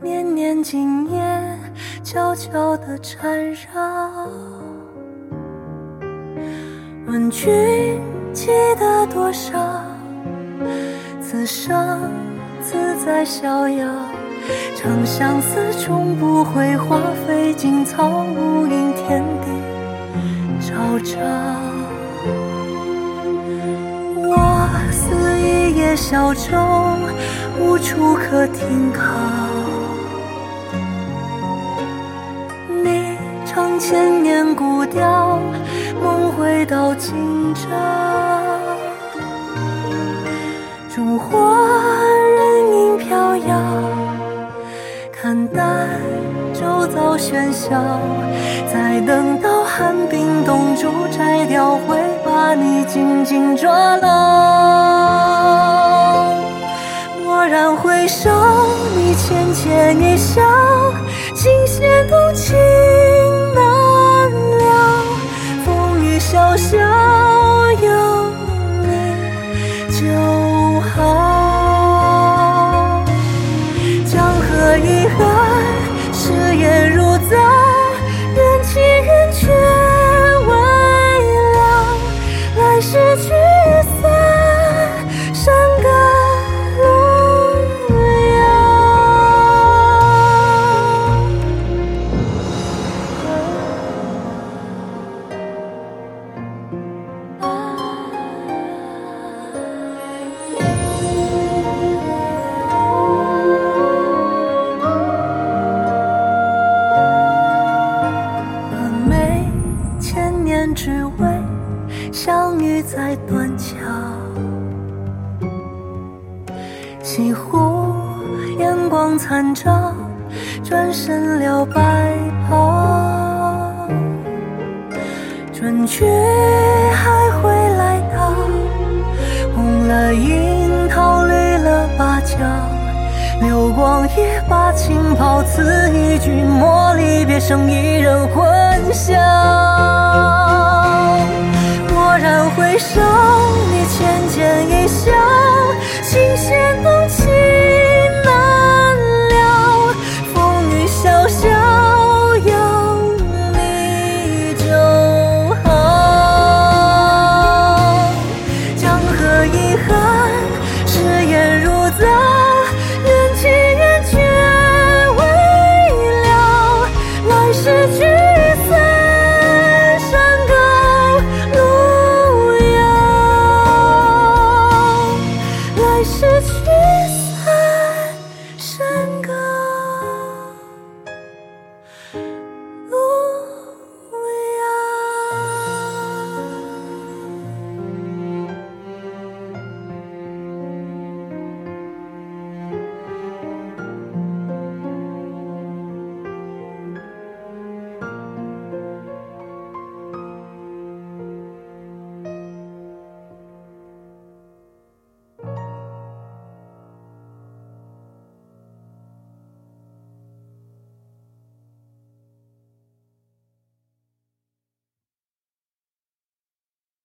年年今夜悄悄地缠绕。问君记得多少？此生自在逍遥。长相思终不会花，费尽草木因天地昭昭。我似一叶小舟，无处可停靠。你唱千年古调，梦回到今朝。烛火人影飘摇，看淡周遭喧嚣。再等到寒冰冻住，摘掉会把你紧紧抓牢。蓦然回首，你浅浅一笑，琴弦动情难了。风雨潇潇，有你就好。江河遗憾，誓言如凿，缘起缘却未了。来世聚散，山隔路遥。峨眉千年只为相遇在断桥。西湖烟光残照，转身了白袍。准确还会来到，红了樱桃，绿了芭蕉。流光也把情抛，此一句莫离别，生一人混淆。蓦然回首，你浅浅一笑，琴弦动